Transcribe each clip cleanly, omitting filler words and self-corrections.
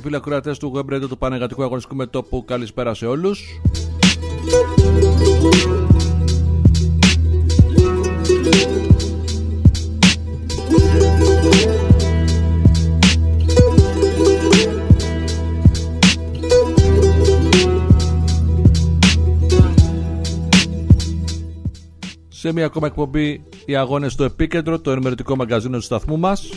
φίλοι ακροατές του Web Radio του Πανεγατικού Αγωνιστικού Μετώπου, καλησπέρα σε όλους. Σε μια ακόμα εκπομπή οι αγώνες στο Επίκεντρο, το ενημερωτικό μαγκαζίνο του σταθμού μας.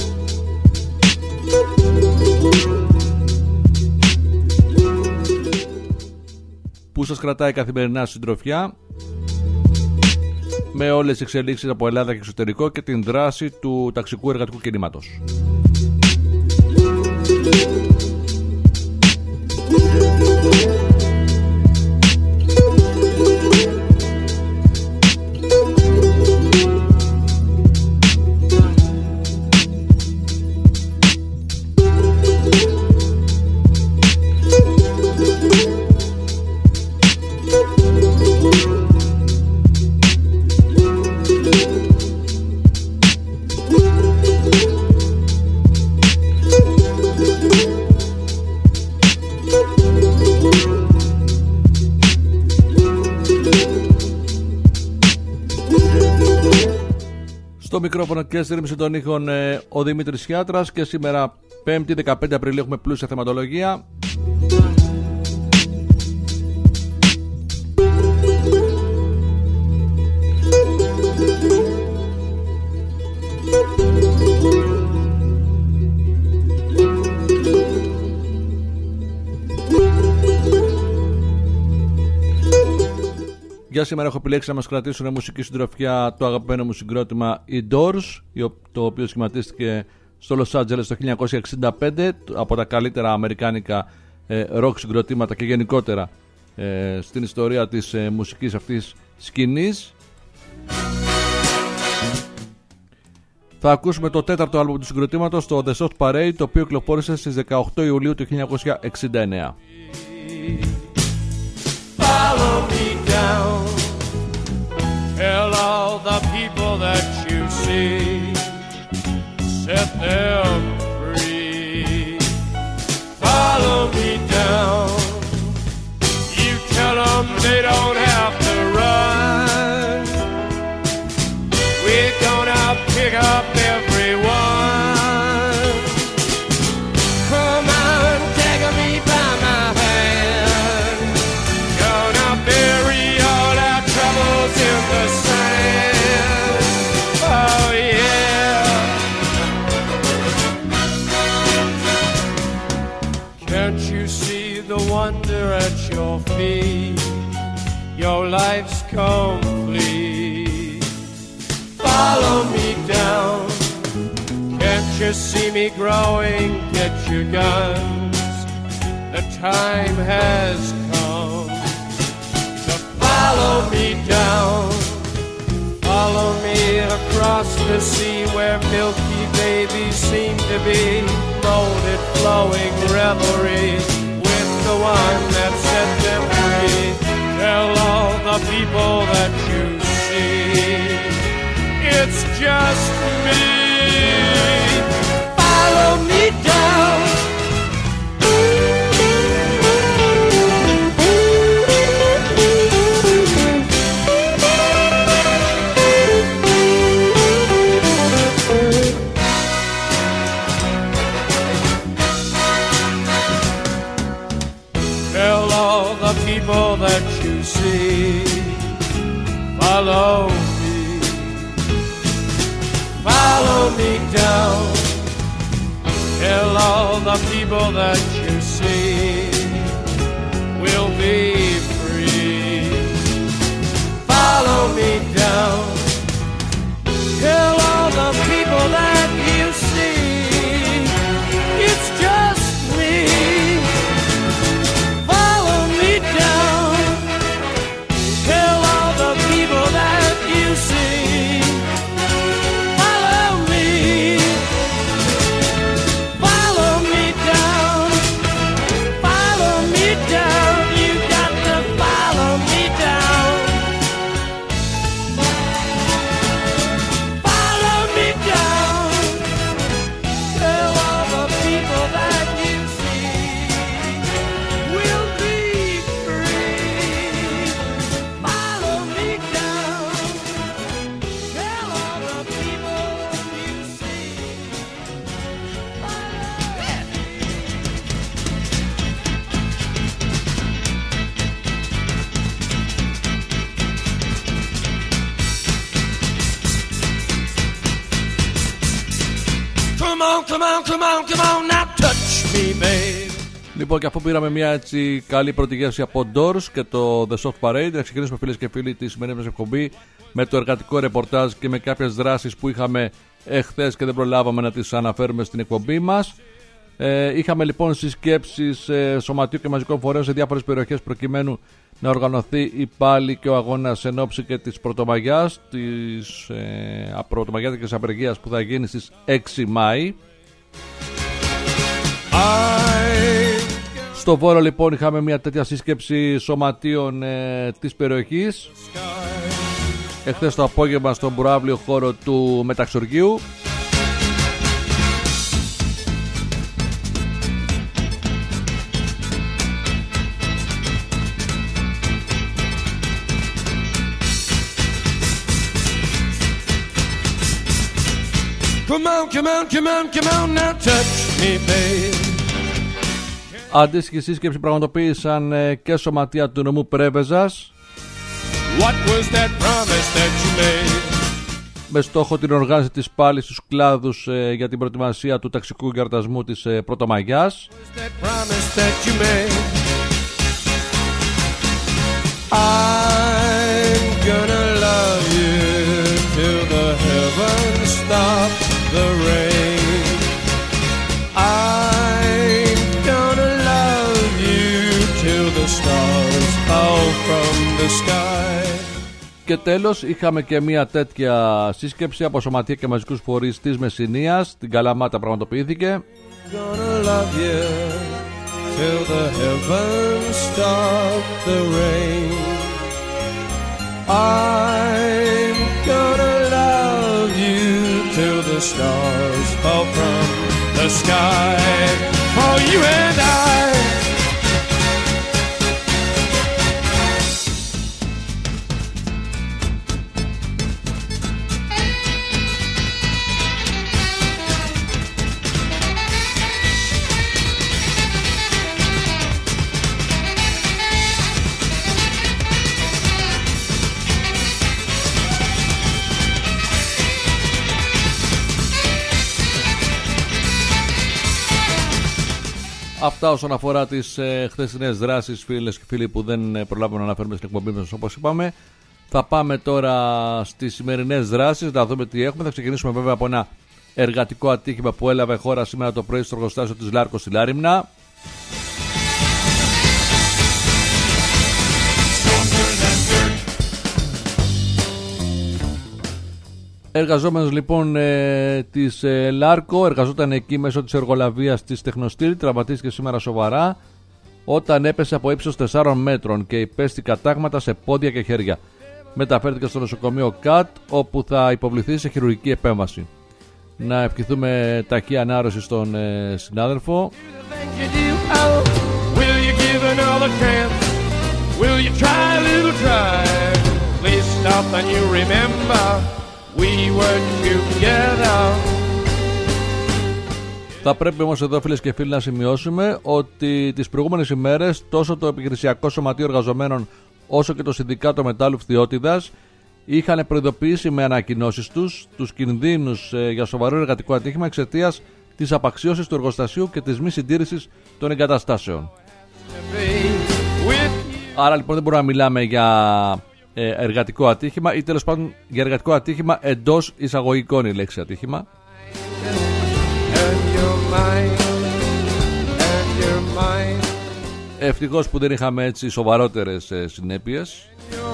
Που σας κρατάει καθημερινά συντροφιά με όλες τις εξελίξεις από Ελλάδα και εξωτερικό και την δράση του ταξικού εργατικού κινήματος. Στο μικρόφωνο και στη ρύθμιση των ήχων ο Δημήτρης Χιάτρας και σήμερα 5η 15 Απριλίου έχουμε πλούσια θεματολογία. Για σήμερα έχω επιλέξει να μας κρατήσουν μουσική συντροφιά το αγαπημένο μου συγκρότημα οι Doors, το οποίο σχηματίστηκε στο Los Angeles το 1965, από τα καλύτερα αμερικάνικα rock συγκροτήματα και γενικότερα στην ιστορία της μουσικής αυτής σκηνής. Θα ακούσουμε το τέταρτο άλμπουμ του συγκροτήματος, το The Soft Parade, το οποίο κυκλοφόρησε στις 18 Ιουλίου του 1969. Follow me down. Tell all the people that you see, set them free. Follow me down. You tell them they don't have to run. We're gonna pick up everyone. Come on, take me by my hand. Gonna bury all our troubles in the sand. Oh yeah. Can't you see the wonder at your feet? Your life's complete. Follow me down. Can't you see me growing? Get your guns. The time has come. Follow me down, follow me across the sea where milky babies seem to be, molded, flowing revelry with the one that set them free. Tell all the people that you see, it's just me. Follow me down. People that you see, follow me down. Tell all the people that you see, we'll be free. Follow me down. Tell all the people that you see, it's just me. Follow me down. now touch me, babe. Λοιπόν, και αφού πήραμε μια έτσι καλή πρωτηγέρωση από Doors και το The Soft Parade, να ξεκινήσουμε, φίλες και φίλοι, τη σημερινή μας εκπομπή με το εργατικό ρεπορτάζ και με κάποιες δράσεις που είχαμε εχθές και δεν προλάβαμε να τις αναφέρουμε στην εκπομπή μας. Είχαμε λοιπόν συσκέψεις σωματείου και μαζικών φορέων σε διάφορες περιοχές προκειμένου να οργανωθεί η πάλι και ο αγώνας εν ώψη και της Πρωτομαγιάς, της πρωτομαγιάτικης απεργίας που θα γίνει στις 6 Μάη. Στο Βόλο λοιπόν είχαμε μια τέτοια σύσκεψη σωματείων της περιοχής εχθές το απόγευμα στον προαύλιο χώρο του Μεταξοργείου. Come on, now touch me, babe. Αντίστοιχη σύσκεψη πραγματοποίησαν και σωματεία του νομού Πρέβεζας. What was that promise that you made? Με στόχο την οργάνωση της πάλης στους κλάδους για την προετοιμασία του ταξικού γιορτασμού της Πρωτομαγιάς. I'm gonna love you till the heavens stop the rain. I'm gonna love you till the stars fall from the sky. Και τέλος είχαμε και μια τέτοια σύσκεψη από σωματεία και μαζικούς φορείς της Μεσσηνίας. Στην Καλαμάτα πραγματοποιήθηκε. Gonna love you till the heavens stop the rain. I'm gonna love you till the stars fall from the sky. For you and I. Αυτά όσον αφορά τις χθεσινές δράσεις, φίλες και φίλοι, που δεν προλάβουμε να αναφέρουμε στην εκπομπή μας όπως είπαμε. Θα πάμε τώρα στις σημερινές δράσεις, να δούμε τι έχουμε. Θα ξεκινήσουμε βέβαια από ένα εργατικό ατύχημα που έλαβε χώρα σήμερα το πρωί στο εργοστάσιο της Λάρκο στη Λάριμνα. Εργαζόμενος λοιπόν της Λάρκο εργαζόταν εκεί μέσω της εργολαβίας της Τεχνοστήλ, τραυματίστηκε σήμερα σοβαρά όταν έπεσε από ύψος 4 μέτρων και υπέστη κατάγματα σε πόδια και χέρια. Μεταφέρθηκε στο νοσοκομείο ΚΑΤ, όπου θα υποβληθεί σε χειρουργική επέμβαση. Να ευχηθούμε ταχύ ανάρρωση στον συνάδελφο. Θα πρέπει όμως εδώ, φίλες και φίλοι, να σημειώσουμε ότι τις προηγούμενες ημέρες τόσο το Επιχειρησιακό Σωματείο Εργαζομένων όσο και το Συνδικάτο Μετάλλου Φθιώτιδας είχαν προειδοποιήσει με ανακοινώσεις τους κινδύνους για σοβαρό εργατικό ατύχημα εξαιτίας της απαξίωσης του εργοστασίου και της μη συντήρησης των εγκαταστάσεων. Άρα λοιπόν δεν μπορούμε να μιλάμε για εργατικό ατύχημα ή τέλος πάντων για εργατικό ατύχημα εντός εισαγωγικών η λέξη ατύχημα. Ευτυχώς που δεν είχαμε έτσι σοβαρότερες συνέπειες.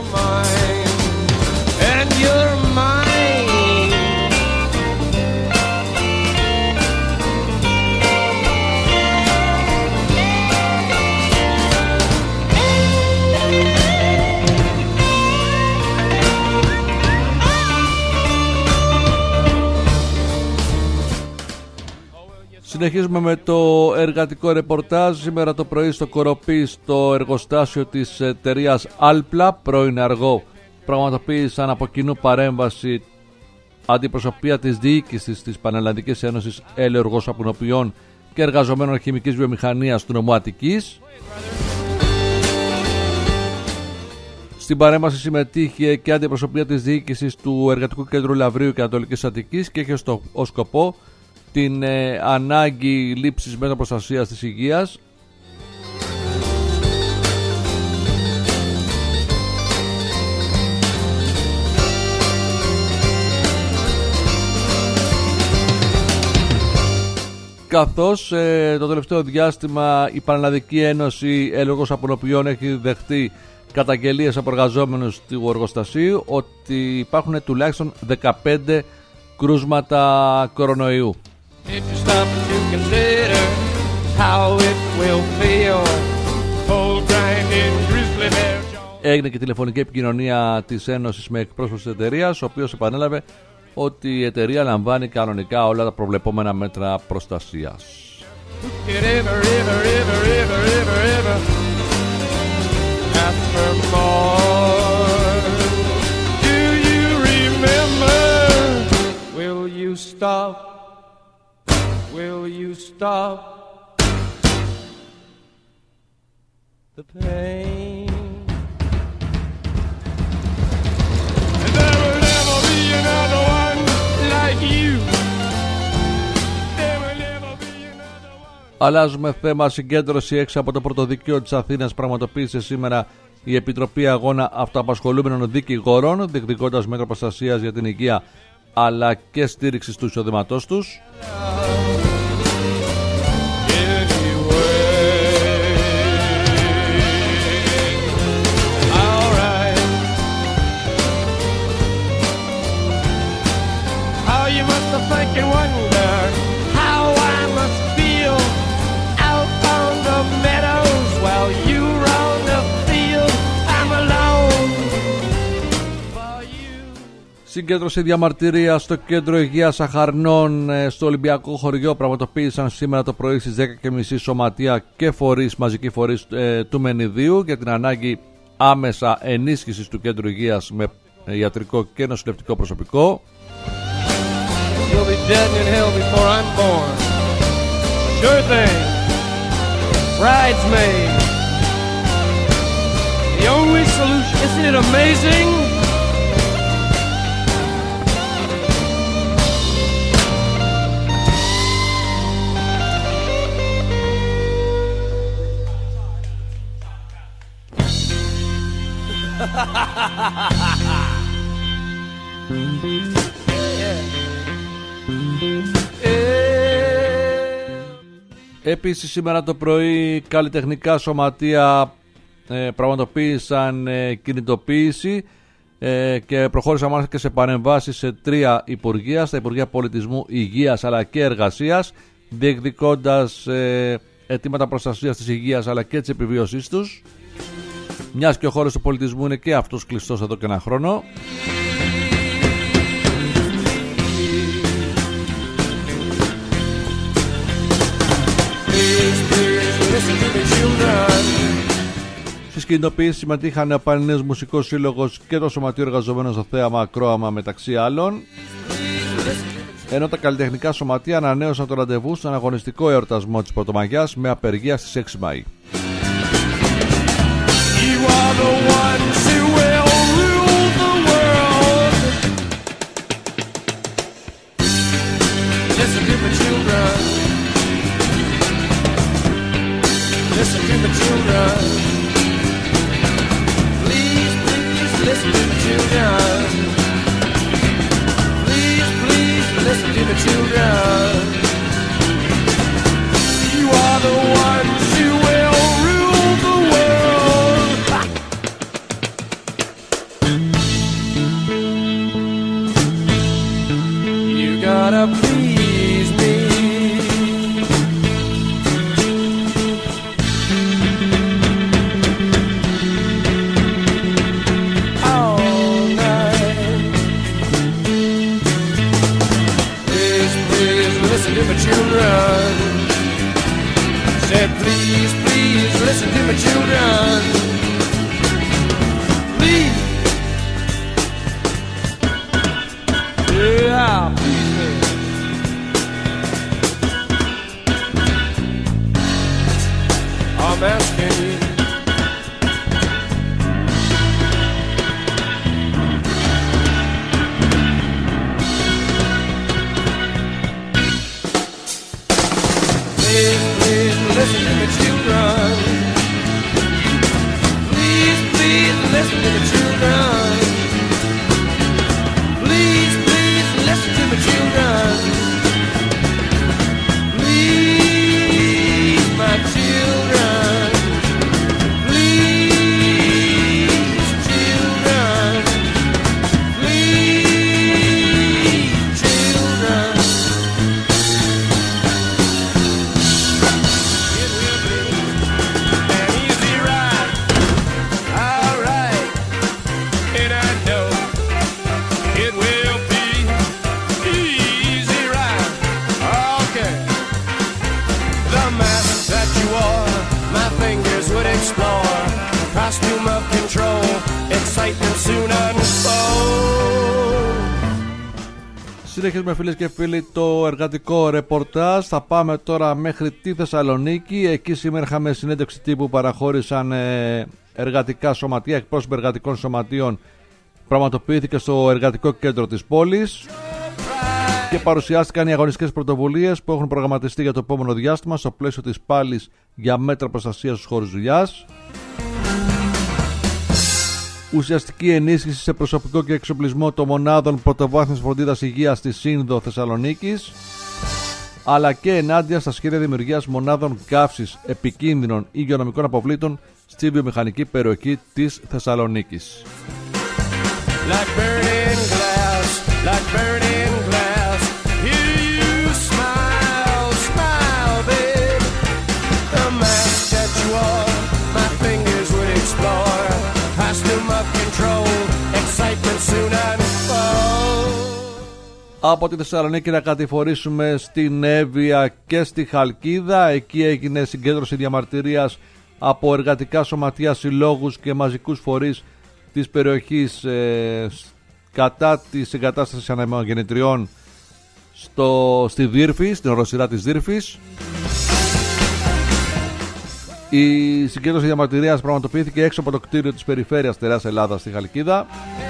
Συνεχίζουμε με το εργατικό ρεπορτάζ. Σήμερα το πρωί στο Κοροπή, στο εργοστάσιο της εταιρείας Άλπλα, πρώην Αργό, πραγματοποίησαν από κοινού παρέμβαση αντιπροσωπεία της διοίκησης της Πανελλαδικής Ένωσης Ελαιοργοσαπνοποιών και εργαζομένων χημικής βιομηχανίας του νομού Αττικής. Στην παρέμβαση συμμετείχε και αντιπροσωπεία της διοίκησης του Εργατικού Κέντρου Λαβρίου και Ανατολικής Αττικής και είχε ως σκοπό την ανάγκη λήψης μέτρων προστασίας της υγείας. Καθώς το τελευταίο διάστημα η Πανελλαδική Ένωση Έλογος Απονοποιών έχει δεχτεί καταγγελίες από εργαζόμενους του εργοστασίου ότι υπάρχουν τουλάχιστον 15 κρούσματα κορονοϊού. Έγινε και τηλεφωνική επικοινωνία της Ένωσης με εκπρόσωπο της εταιρείας, ο οποίος επανέλαβε ότι η εταιρεία λαμβάνει κανονικά όλα τα προβλεπόμενα μέτρα προστασίας. The pain. Αλλάζουμε θέμα. Συγκέντρωση έξω από το Πρωτοδικείο της Αθήνας πραγματοποίησε σήμερα η Επιτροπή Αγώνα Αυτοαπασχολούμενων Δικηγόρων, διεκδικώντας μέτρα προστασίας για την υγεία αλλά και στήριξης του εισοδήματός τους. Συγκέντρωση διαμαρτυρία στο Κέντρο Υγείας Αχαρνών στο Ολυμπιακό Χωριό πραγματοποίησαν σήμερα το πρωί στις 10:30 σωματεία και μαζικοί φορείς του Μενιδίου για την ανάγκη άμεσα ενίσχυσης του Κέντρου Υγείας με ιατρικό και νοσηλευτικό προσωπικό. Επίσης σήμερα το πρωί καλλιτεχνικά σωματεία πραγματοποίησαν κινητοποίηση και προχώρησαν μάλιστα και σε παρεμβάσεις σε 3 υπουργεία, στα Υπουργεία Πολιτισμού, Υγείας αλλά και Εργασίας, διεκδικώντας αιτήματα προστασίας της υγείας αλλά και της επιβίωσής τους, μιας και ο χώρος του πολιτισμού είναι και αυτός κλειστός εδώ και ένα χρόνο. Στις κινητοποιήσεις συμμετείχαν ο Πανελληνίος Μουσικός Σύλλογος και το Σωματείο Εργαζομένων στο θέαμα Ακρόαμα μεταξύ άλλων, ενώ τα καλλιτεχνικά σωματεία ανανέωσαν το ραντεβού στον αγωνιστικό εορτασμό της Πρωτομαγιάς με απεργία στις 6 Μαΐου. listen to me, children. Please, please, listen to me, children. Please, my children. Please, children. Please, children. It will be an easy ride. All right. And I know it will be easy ride. Okay. The mask that you wore, my fingers would explore. Costume of control, excitement soon unfold. Συνεχίζουμε φίλες και φίλοι το εργατικό ρεπορτάζ. Θα πάμε τώρα μέχρι τη Θεσσαλονίκη. Εκεί σήμερα είχαμε συνέντευξη τύπου που παραχώρησαν εργατικά σωματεία, εκπρόσωποι εργατικών σωματείων. Πραγματοποιήθηκε στο εργατικό κέντρο της πόλης και παρουσιάστηκαν οι αγωνιστικές πρωτοβουλίες που έχουν προγραμματιστεί για το επόμενο διάστημα στο πλαίσιο της πάλης για μέτρα προστασίας στους χώρους δουλειάς. Ουσιαστική ενίσχυση σε προσωπικό και εξοπλισμό των μονάδων πρωτοβάθμιας φροντίδας υγείας στη Σύνδο Θεσσαλονίκης, αλλά και ενάντια στα σχέδια δημιουργίας μονάδων καύσης επικίνδυνων υγειονομικών αποβλήτων στη βιομηχανική περιοχή της Θεσσαλονίκης. Like burning glass, like burning glass. Hear you smile, smile, babe. The mask that you wore, my fingers would explore. Costume of control, excitement soon unfold. Από τη Θεσσαλονίκη να κατηφορήσουμε στην Εύβοια και στη Χαλκίδα. Εκεί έγινε συγκέντρωση διαμαρτυρίας από εργατικά σωματεία, συλλόγους και μαζικούς φορείς της περιοχής κατά της εγκατάστασης ανεμογεννητριών στη Δύρφη, στην οροσειρά της Δύρφης. Η συγκέντρωση διαμαρτυρίας πραγματοποιήθηκε έξω από το κτίριο της περιφέρειας Τεράς Ελλάδας στη Χαλκίδα.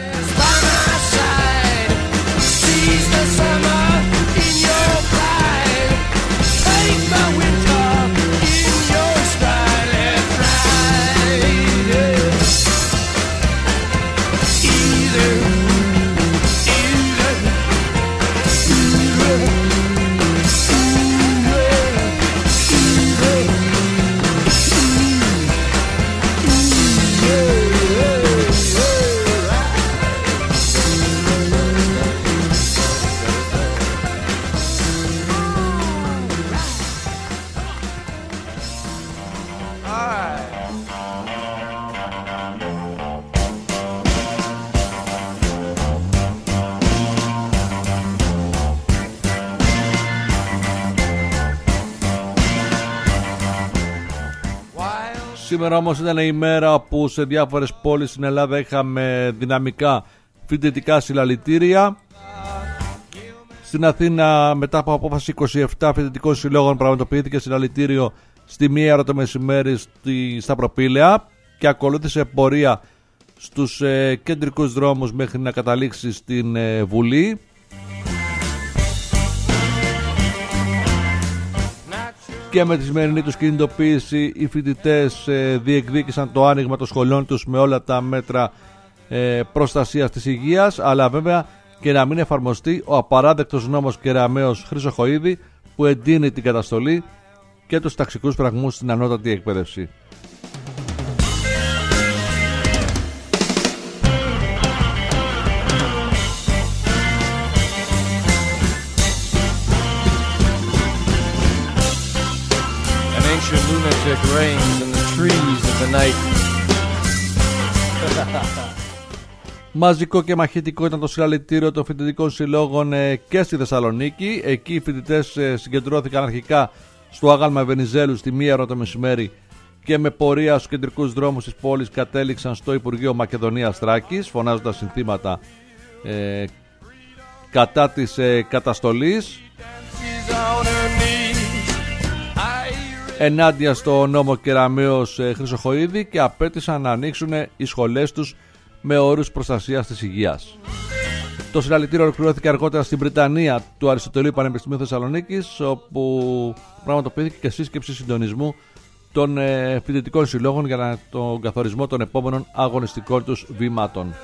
Σήμερα όμως ήταν η μέρα που σε διάφορες πόλεις στην Ελλάδα είχαμε δυναμικά φοιτητικά συλλαλητήρια. Στην Αθήνα, μετά από απόφαση 27 φοιτητικών συλλόγων, πραγματοποιήθηκε συλλαλητήριο στη 1 το μεσημέρι στα Προπήλαια και ακολούθησε πορεία στους κεντρικούς δρόμους μέχρι να καταλήξει στην Βουλή. Και με τη σημερινή τους κινητοποίηση οι φοιτητές διεκδίκησαν το άνοιγμα των σχολών τους με όλα τα μέτρα προστασίας της υγείας, αλλά βέβαια και να μην εφαρμοστεί ο απαράδεκτος νόμος Κεραμέως Χρυσοχοΐδη που εντείνει την καταστολή και τους ταξικούς φραγμούς στην ανώτατη εκπαίδευση. Lunatic reigns in the trees of the night. Μαζικό και μαχητικό ήταν το συλλαλητήριο των φοιτητικών συλλόγων και στη Θεσσαλονίκη. Εκεί οι φοιτητές συγκεντρώθηκαν αρχικά στο άγαλμα Βενιζέλου στη 1 το μεσημέρι και με πορεία στους κεντρικούς δρόμους της πόλης κατέληξαν στο Υπουργείο Μακεδονίας Θράκης, φωνάζοντας συνθήματα κατά της καταστολής, ενάντια στο νόμο Κεραμέως Χρυσοχοΐδη, και απέτησαν να ανοίξουν οι σχολές τους με όρους προστασίας της υγείας. Το συλλαλητήριο ολοκληρώθηκε αργότερα στην Βρυτανία του Αριστοτελείου Πανεπιστημίου Θεσσαλονίκης, όπου πραγματοποιήθηκε και σύσκεψη συντονισμού των φοιτητικών συλλόγων για τον καθορισμό των επόμενων αγωνιστικών τους βήματων.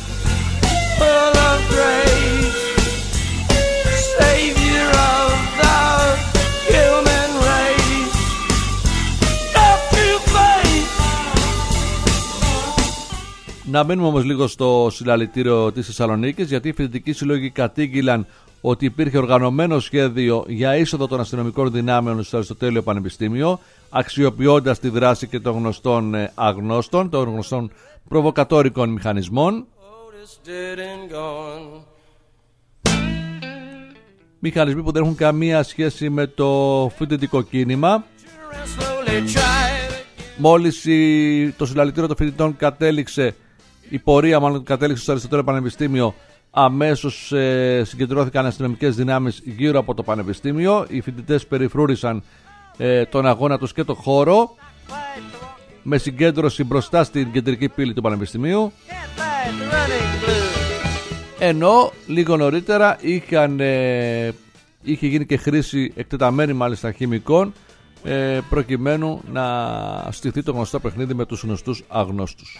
Να μείνουμε όμως λίγο στο συλλαλητήριο της Θεσσαλονίκης, γιατί οι φοιτητικοί σύλλογοι κατήγγειλαν ότι υπήρχε οργανωμένο σχέδιο για είσοδο των αστυνομικών δυνάμεων στο Αριστοτέλειο Πανεπιστήμιο, αξιοποιώντας τη δράση και των γνωστών αγνώστων, των γνωστών προβοκατόρικων μηχανισμών. Μηχανισμοί που δεν έχουν καμία σχέση με το φοιτητικό κίνημα. Μόλις το συλλαλητήριο των φοιτητών κατέληξε, η πορεία μάλλον κατέληξε στο Αριστοτέλειο Πανεπιστήμιο, αμέσως συγκεντρώθηκαν αστυνομικές δυνάμεις γύρω από το Πανεπιστήμιο. Οι φοιτητές περιφρούρησαν τον αγώνα τους και το χώρο, με συγκέντρωση μπροστά στην κεντρική πύλη του Πανεπιστημίου. Ενώ λίγο νωρίτερα είχε γίνει και χρήση εκτεταμένη μάλιστα χημικών, προκειμένου να στηθεί το γνωστό παιχνίδι με τους γνωστούς αγνώστους.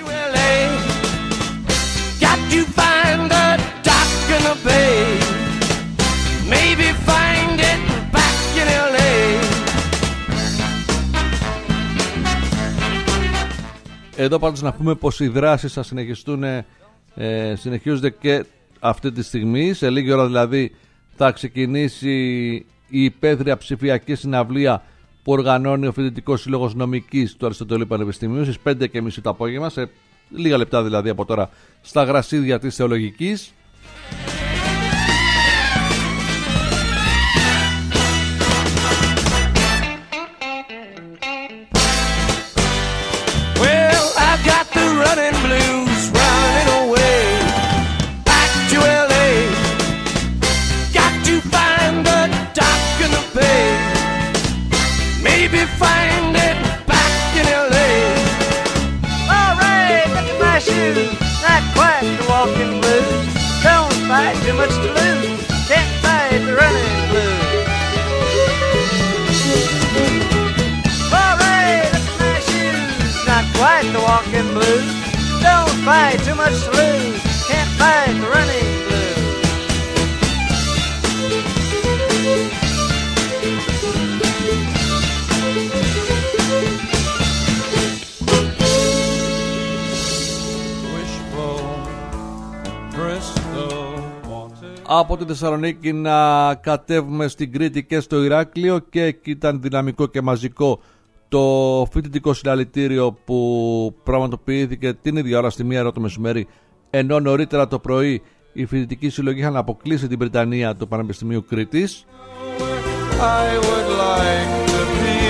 Εδώ πάντως να πούμε πως οι δράσεις θα συνεχίζονται και αυτή τη στιγμή. Σε λίγη ώρα δηλαδή θα ξεκινήσει η υπαίθρια ψηφιακή συναυλία που οργανώνει ο Φοιτητικός Σύλλογος Νομικής του Αριστοτελείου Πανεπιστημίου στις 5:30 το απόγευμα, σε λίγα λεπτά δηλαδή από τώρα, στα γρασίδια της Θεολογικής. Well, I've got the running blues running away back to LA. Got to find the dock in the bay. Maybe find it back in LA. All right, look at my shoes. Not quite the walking blues. Don't fight, too much to lose. Can't fight the running blues. All right, look at my shoes. Not quite the walking blues. Don't fight, too much to lose. Can't fight the running blues. Από τη Θεσσαλονίκη να κατέβουμε στην Κρήτη και στο Ηράκλειο, και εκεί ήταν δυναμικό και μαζικό το φοιτητικό συλλαλητήριο που πραγματοποιήθηκε την ίδια ώρα στη 1 το μεσημέρι, ενώ νωρίτερα το πρωί οι φοιτητικοί συλλογοί είχαν αποκλείσει την Βρυτανία του Πανεπιστημίου Κρήτης. I would like to be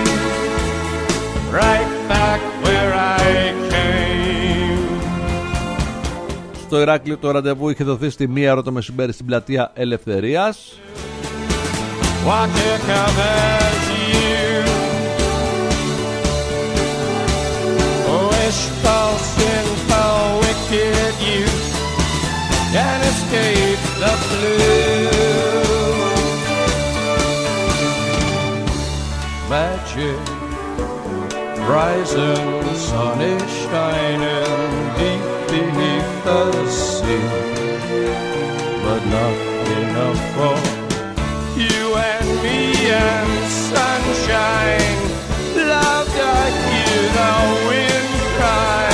right back where I came. Στο Ηράκλειο το ραντεβού είχε δοθεί στη 1 ώρα το μεσημέρι στην πλατεία Ελευθερίας. What to come as you wishful, sinful, wicked you can escape the blue magic. Rising sun is shining deep beneath the sea, but not enough for you and me and sunshine. Love to hear the wind cry.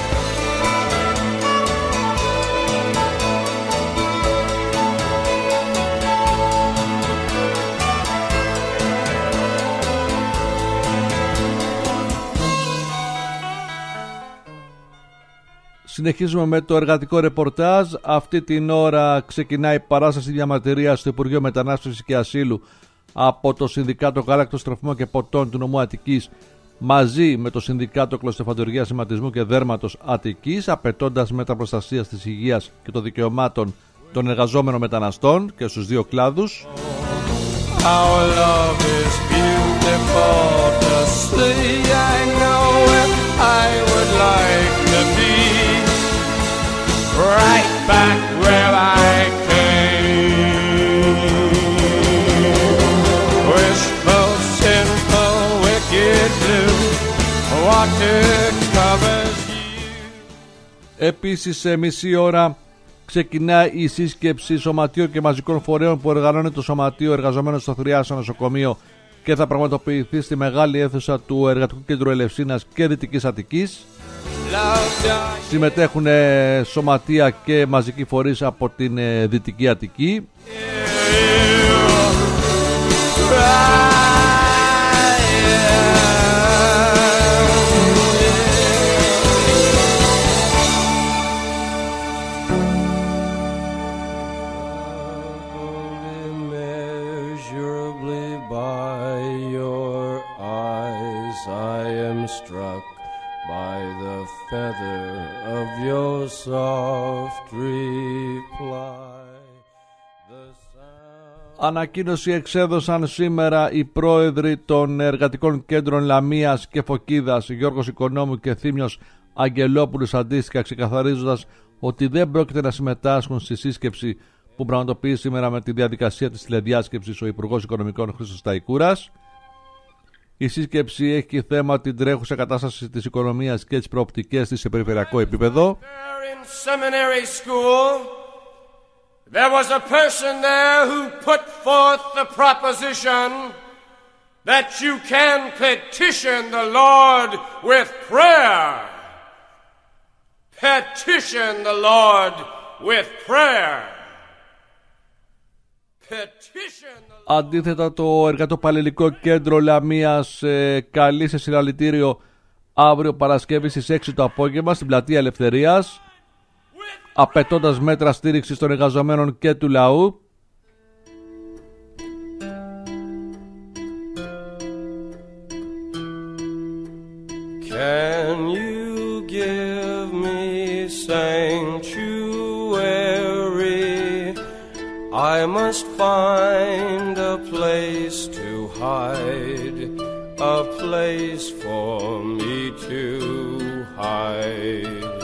Συνεχίζουμε με το εργατικό ρεπορτάζ. Αυτή την ώρα ξεκινάει η παράσταση διαμαρτυρίας στο Υπουργείο Μετανάστευσης και Ασύλου από το Συνδικάτο Γάλακτος, Τροφιμών και Ποτών του νομού Αττικής, μαζί με το Συνδικάτο Κλωστεφαντουργίας, Σηματισμού και Δέρματος Αττικής, απαιτώντας μέτρα προστασίας της υγείας και των δικαιωμάτων των εργαζόμενων μεταναστών και στους δύο κλάδους. Our love is beautiful to see. I know it. I would like to be right back where I came. Wishful, sinful, wicked. Επίσης σε μισή ώρα ξεκινάει η σύσκεψη σωματείων και μαζικών φορέων που οργανώνει το Σωματείο Εργαζομένων στο Θριάσιο Νοσοκομείο και θα πραγματοποιηθεί στη μεγάλη αίθουσα του Εργατικού Κέντρου Ελευσίνας και Δυτικής Αττικής. Συμμετέχουν σωματεία και μαζικοί φορείς από την Δυτική Αττική. By the feather of your soft reply. Ανακοίνωση εξέδωσαν σήμερα οι πρόεδροι των εργατικών κέντρων Λαμίας και Φωκίδας, Γιώργος Οικονόμου και Θήμιος Αγγελόπουλος, αντίστοιχα, ξεκαθαρίζοντας ότι δεν πρόκειται να συμμετάσχουν στη σύσκεψη που πραγματοποιεί σήμερα με τη διαδικασία της τηλεδιάσκεψης ο Υπουργός Οικονομικών Χρήστος Σταϊκούρας. Η σύσκεψη έχει θέμα την τρέχουσα κατάσταση της οικονομίας και τις προοπτικές της σε περιφερειακό επίπεδο. There was a person there who put forth the proposition that you can petition the Lord with prayer. Petition the Lord with prayer. Αντίθετα, το Εργατοπαλληλικό Κέντρο Λαμίας καλεί σε συλλαλητήριο αύριο Παρασκευή στις 6 το απόγευμα στην Πλατεία Ελευθερίας, απαιτώντας μέτρα στήριξης των εργαζομένων και του λαού. Can you give me sanctuary? I must find a place to hide, a place for me to hide.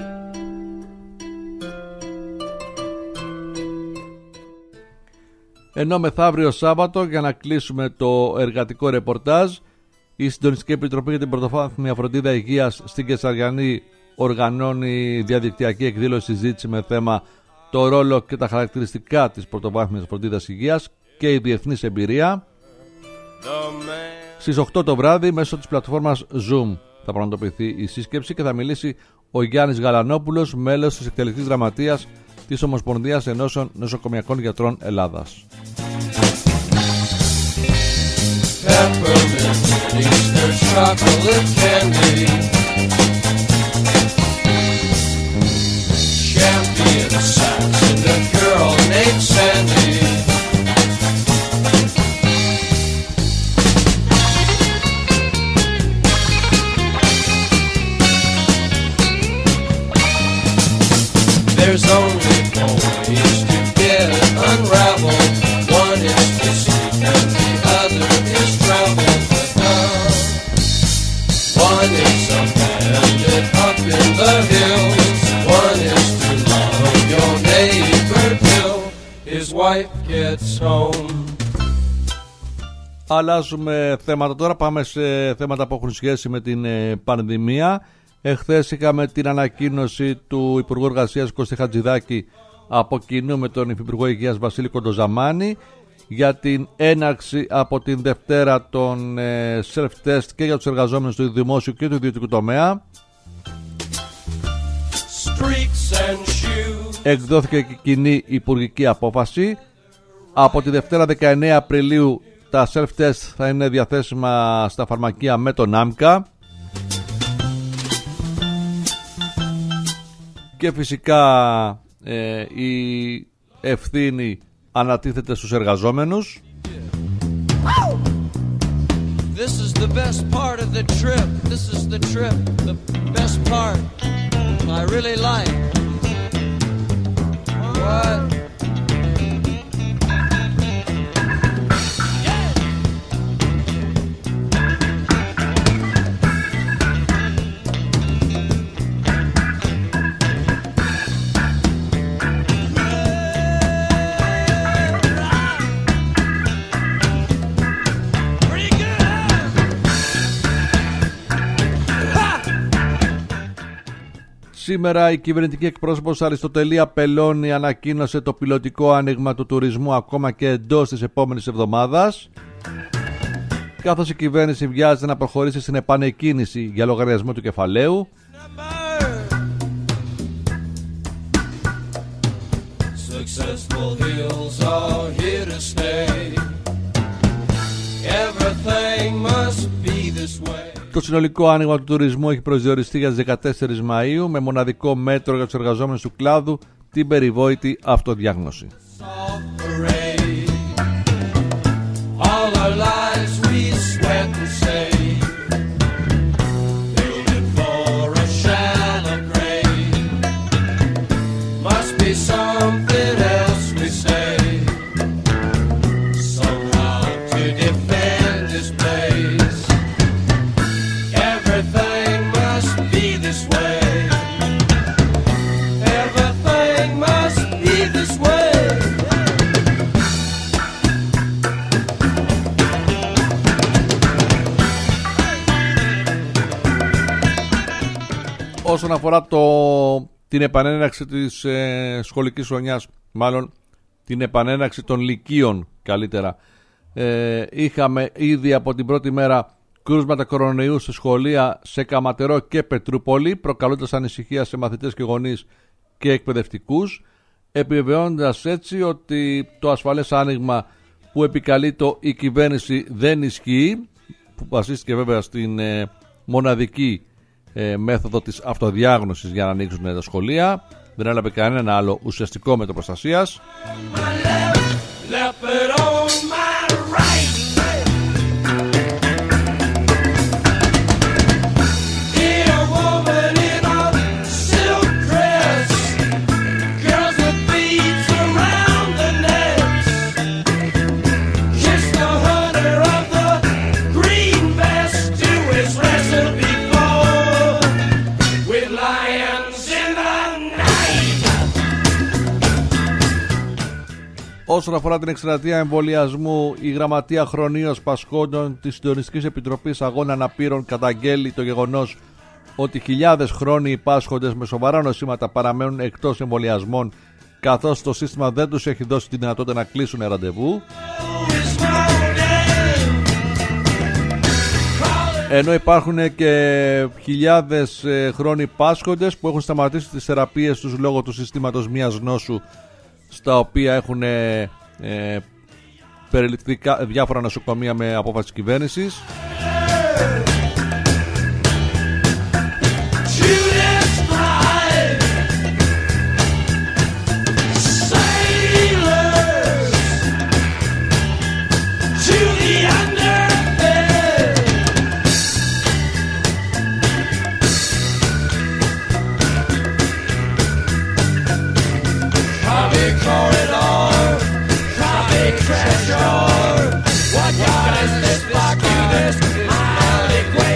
Ενώ μεθαύριο Σάββατο, για να κλείσουμε το εργατικό ρεπορτάζ, η Συντονιστική Επιτροπή για την Πρωτοβάθμια Φροντίδα Υγείας στην Κεσαριανή οργανώνει διαδικτυακή εκδήλωση συζήτηση με θέμα το ρόλο και τα χαρακτηριστικά της πρωτοβάθμιας φροντίδας υγείας και η διεθνής εμπειρία. Στις 8 το βράδυ μέσω της πλατφόρμας Zoom θα πραγματοποιηθεί η σύσκεψη και θα μιλήσει ο Γιάννης Γαλανόπουλος, μέλος της εκτελεστικής γραμματείας της Ομοσπονδίας Ενώσεων Νοσοκομιακών Γιατρών Ελλάδας. There's only four ways to get unraveled. One is to seek and the other is travel. One is a bandit up in the hills. One is to love your neighbor till his wife gets home. Αλλάζουμε θέματα τώρα, πάμε σε θέματα που έχουν σχέση με την πανδημία. Εχθές είχαμε την ανακοίνωση του Υπουργού Εργασίας Κώστη Χατζηδάκη από κοινού με τον Υφυπουργό Υγείας Βασίλη Κοντοζαμάνη για την έναρξη από την Δευτέρα των self-test και για τους εργαζόμενους του δημόσιου και του ιδιωτικού τομέα. Εκδόθηκε και κοινή υπουργική απόφαση. Από τη Δευτέρα 19 Απριλίου τα self-test θα είναι διαθέσιμα στα φαρμακεία με τον ΆΜΚΑ. Και φυσικά η ευθύνη ανατίθεται στους εργαζόμενους. This is the best part of the trip. This is the trip, the best part. I really like. What? Σήμερα η κυβερνητική εκπρόσωπος Αριστοτελία Πελώνη ανακοίνωσε το πιλωτικό άνοιγμα του τουρισμού ακόμα και εντός της επόμενης εβδομάδας, καθώς η κυβέρνηση βιάζεται να προχωρήσει στην επανεκκίνηση για λογαριασμό του κεφαλαίου. Το συνολικό άνοιγμα του τουρισμού έχει προσδιοριστεί για τις 14 Μαΐου με μοναδικό μέτρο για τους εργαζόμενους του κλάδου, την περιβόητη αυτοδιάγνωση. Όσον αφορά την επανέναρξη της σχολικής χρονιάς, μάλλον την επανέναρξη των λυκείων καλύτερα, είχαμε ήδη από την πρώτη μέρα κρούσματα κορονοϊού σε σχολεία σε Καματερό και Πετρούπολη, προκαλώντας ανησυχία σε μαθητές και γονείς και εκπαιδευτικούς, επιβεβαιώνοντας έτσι ότι το ασφαλές άνοιγμα που επικαλείται η κυβέρνηση δεν ισχύει, που βασίστηκε βέβαια στην μοναδική μέθοδο της αυτοδιάγνωσης για να ανοίξουν τα σχολεία. Δεν έλαβε κανένα άλλο ουσιαστικό μέτρο προστασίας. Όσον αφορά την εκστρατεία εμβολιασμού, η Γραμματεία Χρονίως Πασχόντων της Συντονιστικής Επιτροπής Αγών Αναπήρων καταγγέλει το γεγονός ότι χιλιάδες χρόνιοι πάσχοντες με σοβαρά νοσήματα παραμένουν εκτός εμβολιασμών, καθώς το σύστημα δεν τους έχει δώσει τη δυνατότητα να κλείσουν ραντεβού. Ενώ υπάρχουν και χιλιάδες χρόνιοι πάσχοντες που έχουν σταματήσει τις θεραπείες τους λόγω του συστήματος μιας νόσου, στα οποία έχουν περιληφθεί διάφορα νοσοκομεία με απόφαση της κυβέρνησης. What God is this? Fuck you, this.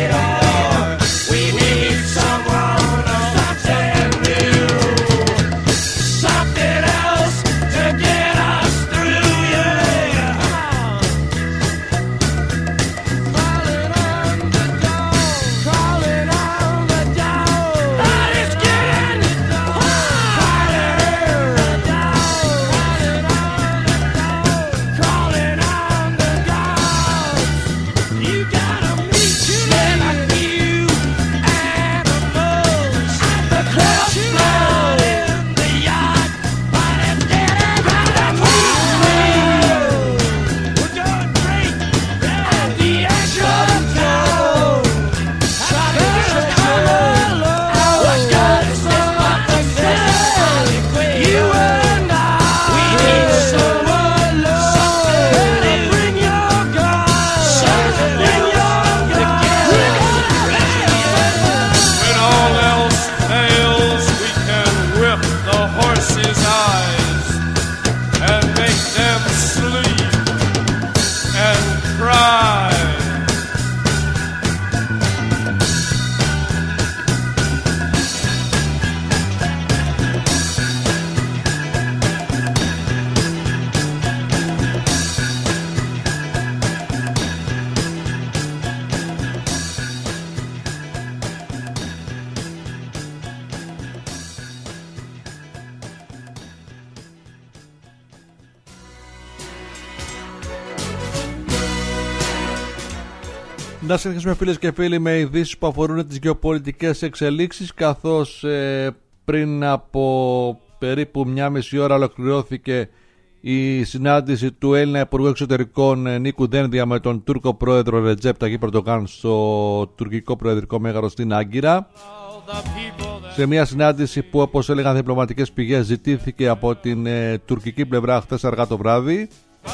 Να συνεχίσουμε φίλες και φίλοι με ειδήσεις που αφορούν τις γεωπολιτικές εξελίξεις, καθώς πριν από περίπου μια μισή ώρα ολοκληρώθηκε η συνάντηση του Έλληνα Υπουργού Εξωτερικών Νίκου Δένδια με τον Τούρκο πρόεδρο Ρετζέπ Ταγίπ Ερντογάν στο τουρκικό προεδρικό μέγαρο στην Άγκυρα, σε μια συνάντηση που, όπως έλεγαν διπλωματικές πηγές, ζητήθηκε από την τουρκική πλευρά χθες αργά το βράδυ.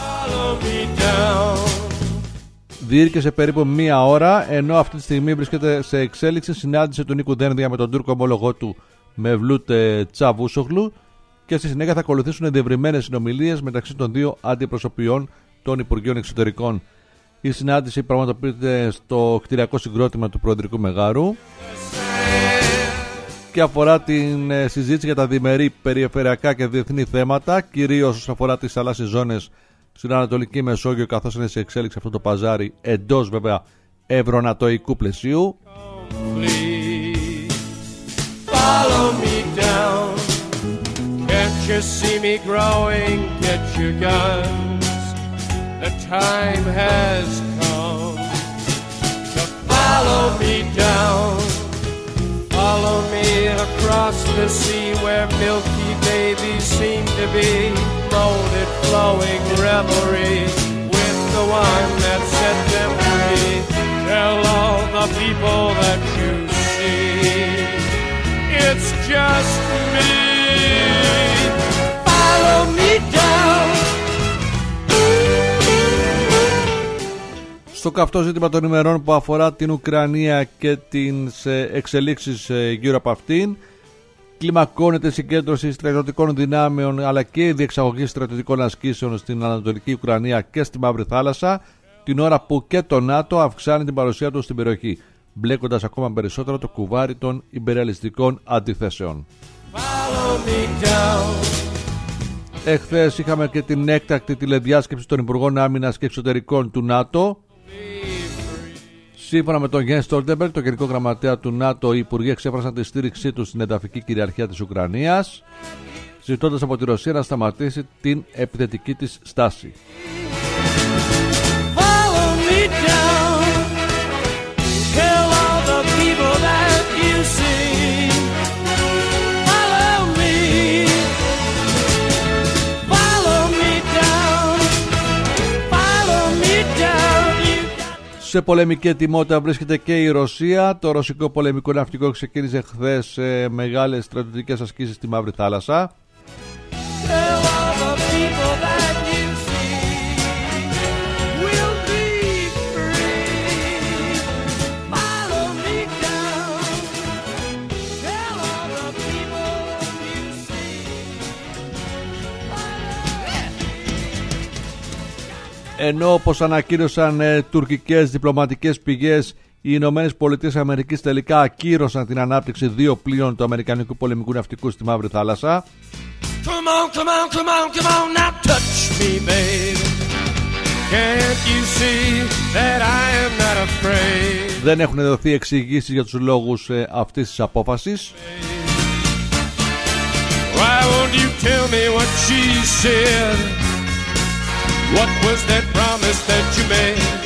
Διήρκεσε περίπου μία ώρα, ενώ αυτή τη στιγμή βρίσκεται σε εξέλιξη συνάντηση του Νίκου Δένδια με τον Τούρκο ομόλογό του Μευλούτ Τσαβούσογλου, και στη συνέχεια θα ακολουθήσουν διευρυμένες συνομιλίες μεταξύ των δύο αντιπροσωπιών των Υπουργείων Εξωτερικών. Η συνάντηση πραγματοποιείται στο κτηριακό συγκρότημα του Προεδρικού Μεγάρου και αφορά την συζήτηση για τα διμερεί περιφερειακά και διεθνή θέματα, κυρίως όσον αφορά τις θαλάσσιες ζώνες στην Ανατολική Μεσόγειο, καθώς είναι σε εξέλιξη αυτό το παζάρι εντός βέβαια ευρωνατοϊκού πλαισίου. Can't you see me growing? Get your guns. The time has come to follow me down. Follow me across the sea where milky babies seem to be, molded, flowing revelry with the one that set them free. Tell all the people that you see it's just me. Follow me down. Στο καυτό ζήτημα των ημερών που αφορά την Ουκρανία και τις εξελίξεις γύρω από αυτήν, κλιμακώνεται συγκέντρωση στρατιωτικών δυνάμεων αλλά και η διεξαγωγή στρατιωτικών ασκήσεων στην Ανατολική Ουκρανία και στη Μαύρη Θάλασσα, την ώρα που και το ΝΑΤΟ αυξάνει την παρουσία του στην περιοχή, μπλέκοντας ακόμα περισσότερο το κουβάρι των ιμπεριαλιστικών αντιθέσεων. Εχθές είχαμε και την έκτακτη τηλεδιάσκεψη των Υπουργών Άμυνας και Εξωτερικών του ΝΑΤΟ. Σύμφωνα με τον Γιάννη Στόλτεμπεργκ, το Γενικό Γραμματέα του ΝΑΤΟ, οι υπουργοί εξέφρασαν τη στήριξή τους στην εδαφική κυριαρχία της Ουκρανίας, ζητώντας από τη Ρωσία να σταματήσει την επιθετική της στάση. Σε πολεμική ετοιμότητα βρίσκεται και η Ρωσία. Το ρωσικό πολεμικό ναυτικό ξεκίνησε χθες μεγάλες στρατιωτικές ασκήσεις στη Μαύρη Θάλασσα. Ενώ, όπως ανακοίνωσαν τουρκικές διπλωματικές πηγές, οι Ηνωμένες Πολιτείες Αμερικής τελικά ακύρωσαν την ανάπτυξη 2 πλοίων του αμερικανικού πολεμικού ναυτικού στη Μαύρη Θάλασσα. Δεν έχουν δοθεί εξηγήσεις για τους λόγους αυτής της απόφασης. What was that promise that you made?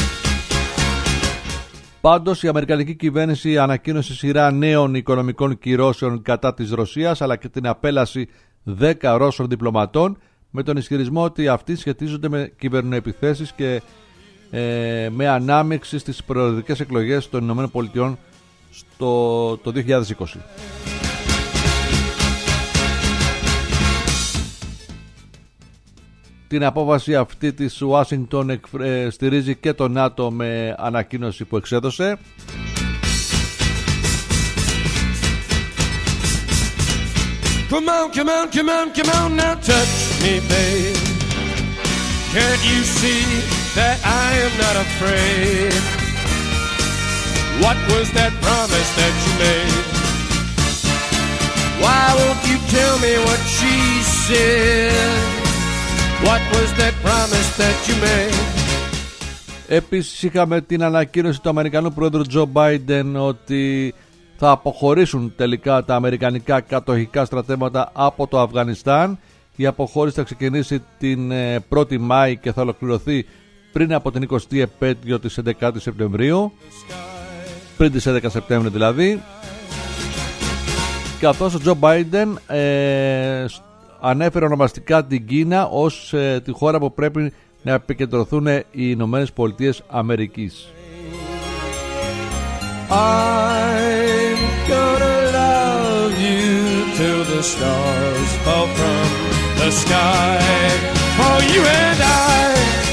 Πάντως, η αμερικανική κυβέρνηση ανακοίνωσε σειρά νέων οικονομικών κυρώσεων κατά της Ρωσίας, αλλά και την απέλαση 10 Ρώσων διπλωματών, με τον ισχυρισμό ότι αυτοί σχετίζονται με κυβερνοεπιθέσεις και με ανάμειξη στις προεδρικές εκλογές των ΗΠΑ το 2020. Την απόφαση αυτή της Ουάσιγκτον στηρίζει και το ΝΑΤΟ με ανακοίνωση που εξέδωσε. Come on, come on, come on, come on, now touch me, babe. Can't you see that I am not afraid? What was that promise that you made? Why won't you tell me what she said? What was that promise that you made? Επίσης είχαμε την ανακοίνωση του Αμερικανού πρόεδρου Τζο Μπάιντεν ότι θα αποχωρήσουν τελικά τα αμερικανικά κατοχικά στρατεύματα από το Αφγανιστάν. Η αποχώρηση θα ξεκινήσει την 1η Μάη και θα ολοκληρωθεί πριν από την 20η επέτειο της 11ης Σεπτεμβρίου, πριν τις 11 Σεπτέμβρη δηλαδή, καθώς ο Τζο Μπάιντεν ανέφερε ονομαστικά την Κίνα ως τη χώρα που πρέπει να επικεντρωθούν οι Ηνωμένες Πολιτείες Αμερικής. I'm gonna love you till the stars fall from the sky for you and I.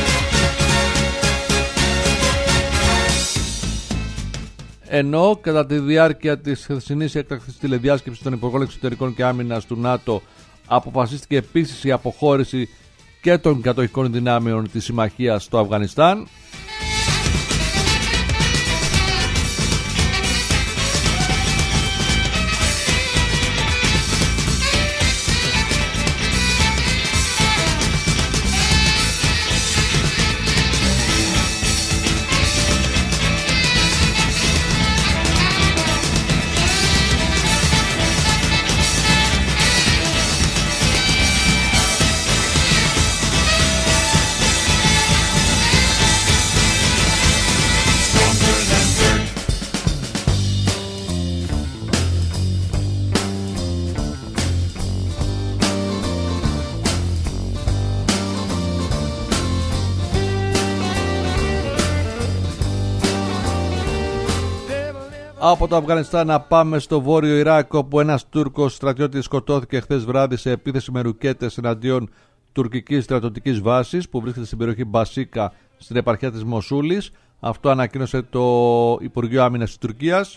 Ενώ κατά τη διάρκεια της χθεσινής έκτακτης τηλεδιάσκεψης των Υπουργών Εξωτερικών και Άμυνας του ΝΑΤΟ αποφασίστηκε επίσης η αποχώρηση και των κατοχικών δυνάμεων της συμμαχίας στο Αφγανιστάν. Από το Αφγανιστάν να πάμε στο βόρειο Ιράκ, όπου ένας Τούρκος στρατιώτης σκοτώθηκε χθες βράδυ σε επίθεση με ρουκέτες εναντίον τουρκικής στρατιωτικής βάσης που βρίσκεται στην περιοχή Μπασίκα στην επαρχία της Μοσούλης. Αυτό ανακοίνωσε το Υπουργείο Άμυνας της Τουρκίας.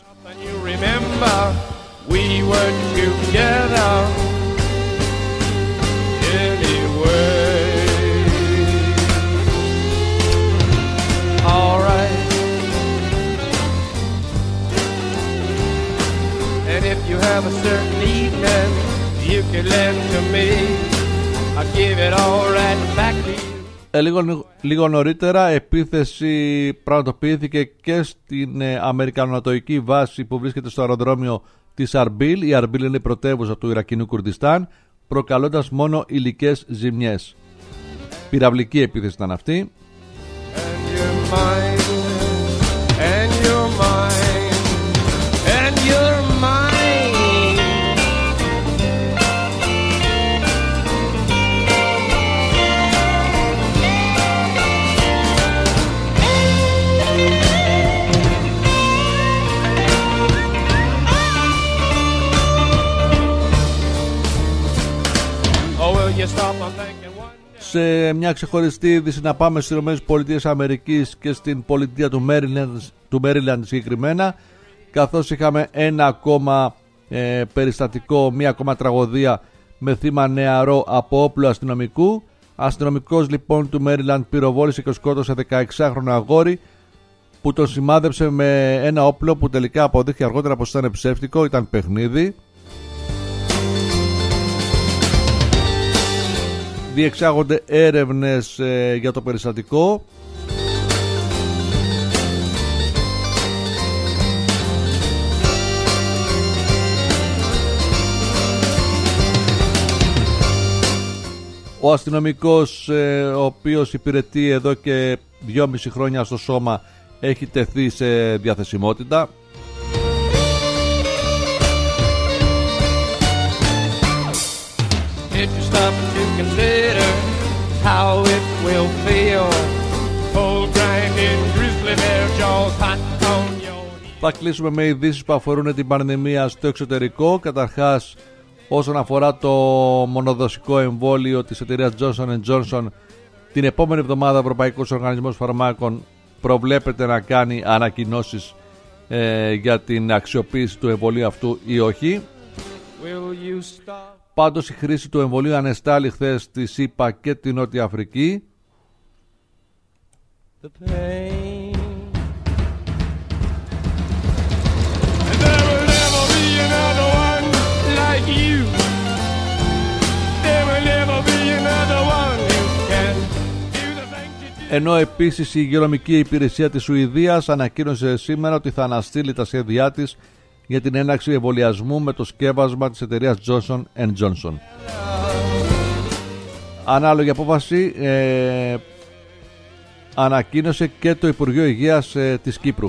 If you have a certain evening you can lend to me, I'll give it all right back to you. Λίγο νωρίτερα επίθεση πραγματοποιήθηκε και στην αμερικανονατοϊκή βάση που βρίσκεται στο αεροδρόμιο της Αρμπίλ. Η Αρμπίλ είναι η πρωτεύουσα του Ιρακινού Κουρδιστάν, προκαλώντας μόνο υλικές ζημιές. Πυραυλική επίθεση ήταν αυτή. And you're mine, and you're mine, and you're mine. Σε μια ξεχωριστή είδηση να πάμε στις ΗΠΑ και στην πολιτεία του Maryland συγκεκριμένα, καθώς είχαμε ένα ακόμα περιστατικό, μια ακόμα τραγωδία με θύμα νεαρό από όπλο αστυνομικού. Αστυνομικός λοιπόν του Maryland πυροβόλησε και σκότωσε 16χρονο αγόρι που τον σημάδεψε με ένα όπλο που τελικά αποδείχθηκε αργότερα πως ήταν ψεύτικο, ήταν παιχνίδι. Διεξάγονται έρευνες για το περιστατικό. Ο αστυνομικός, ο οποίος υπηρετεί εδώ και 2,5 χρόνια στο σώμα, έχει τεθεί σε διαθεσιμότητα. Θα κλείσουμε με ειδήσεις που αφορούν την πανδημία στο εξωτερικό. Καταρχάς, όσον αφορά το μονοδοσικό εμβόλιο της εταιρείας Johnson & Johnson, την επόμενη εβδομάδα ο Ευρωπαϊκός Οργανισμός Φαρμάκων προβλέπεται να κάνει ανακοινώσεις για την αξιοποίηση του εμβολίου αυτού ή όχι. Πάντως η χρήση του εμβολίου ανεστάλλει χθες στη ΣΥΠΑ και τη Νότια Αφρική. Ενώ επίσης η υγειονομική υπηρεσία της Σουηδίας ανακοίνωσε σήμερα ότι θα αναστείλει τα σχέδιά της για την έναρξη εμβολιασμού με το σκεύασμα της εταιρείας Johnson & Johnson. Ανάλογη απόφαση ανακοίνωσε και το Υπουργείο Υγείας της Κύπρου.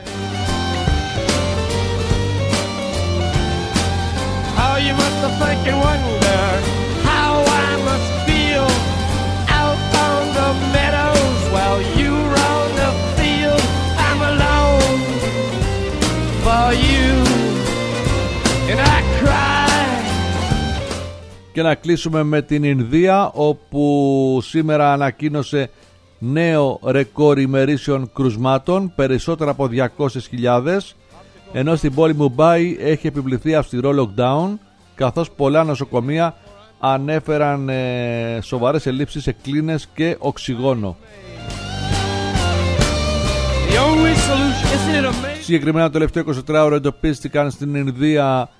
You must have think and wonder how I must feel out on the meadows while you roam the field. I'm alone for you and I cry. Και να κλείσουμε με την Ινδία, όπου σήμερα ανακοίνωσε νέο ρεκόρ ημερήσεων κρουσμάτων, περισσότερα από 200.000, ενώ στην πόλη Μουμπάι έχει επιβληθεί αυστηρό lockdown, καθώς πολλά νοσοκομεία ανέφεραν σοβαρές ελλείψεις σε κλίνες και οξυγόνο. Συγκεκριμένα το τελευταίο 24ωρο εντοπίστηκαν στην Ινδία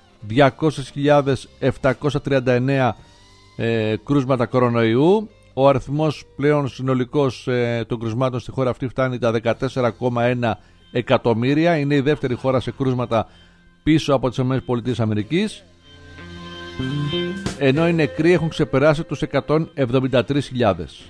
200.739 κρούσματα κορονοϊού. Ο αριθμός πλέον συνολικός των κρούσματων στη χώρα αυτή φτάνει τα 14,1 εκατομμύρια. Είναι η δεύτερη χώρα σε κρούσματα πίσω από τις ΗΠΑ, ενώ οι νεκροί έχουν ξεπεράσει τους 173.000.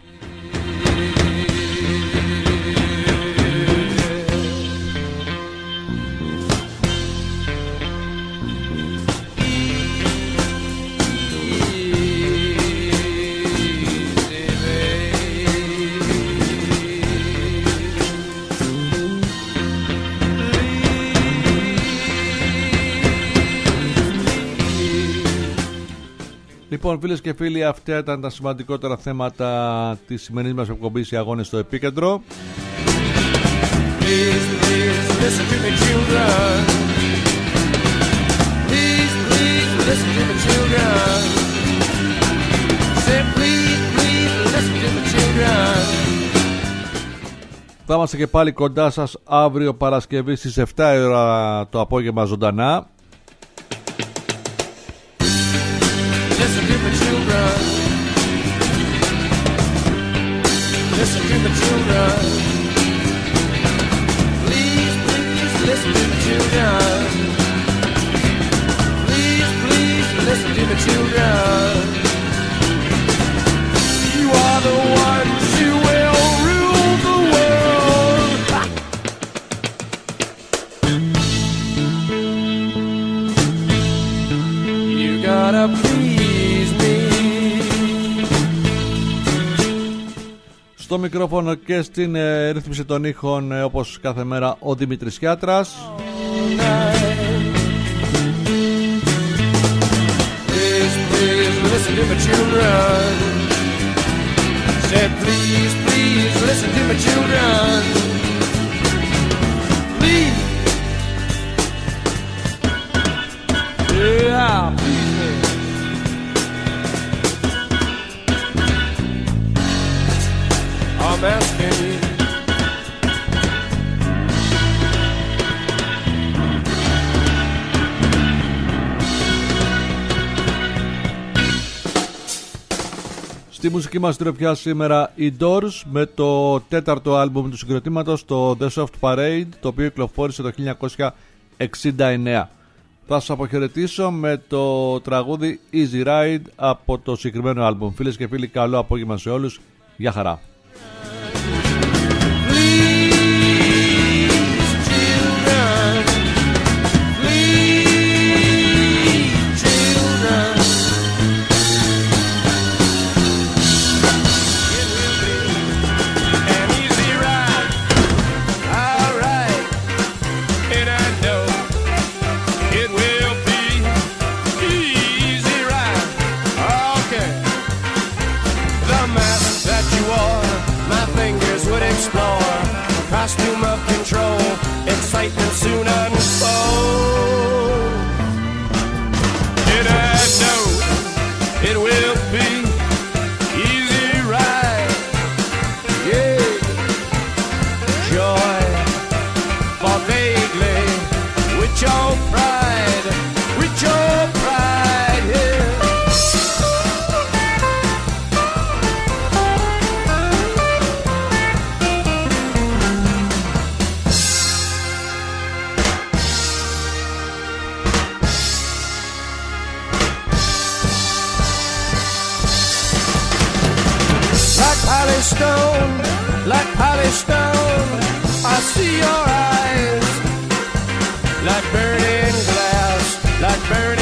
Λοιπόν, φίλες και φίλοι, αυτά ήταν τα σημαντικότερα θέματα της σημερινής μας εκπομπής, οι αγώνες στο επίκεντρο. Θα είμαστε και πάλι κοντά σας αύριο Παρασκευή στις 7 ώρα το απόγευμα ζωντανά. Listen to the children. Listen to the children. Please, please listen to the children. Please, please listen to the children. You are the ones who will rule the world. You gotta please me. Στο μικρόφωνο και στην ρύθμιση των ήχων, όπως κάθε μέρα, ο Δημήτρης Χιάτρας. Please, please listen to my children. Said please, please listen to my children. Please. Yeah, please me. I'm asking you. Στη μουσική μας τροφιά σήμερα οι Doors με το τέταρτο άλμπουμ του συγκροτήματος, το The Soft Parade, το οποίο κυκλοφόρησε το 1969. Θα σας αποχαιρετήσω με το τραγούδι Easy Ride από το συγκεκριμένο άλμπουμ. Φίλες και φίλοι, καλό απόγευμα σε όλους. Γεια χαρά. Costume of control, excitement soon unfold. And I know it will be easy ride. Yeah, joy for vaguely with your pride, with your pride. Yeah. Stone, like polished stone. I see your eyes like burning glass, like burning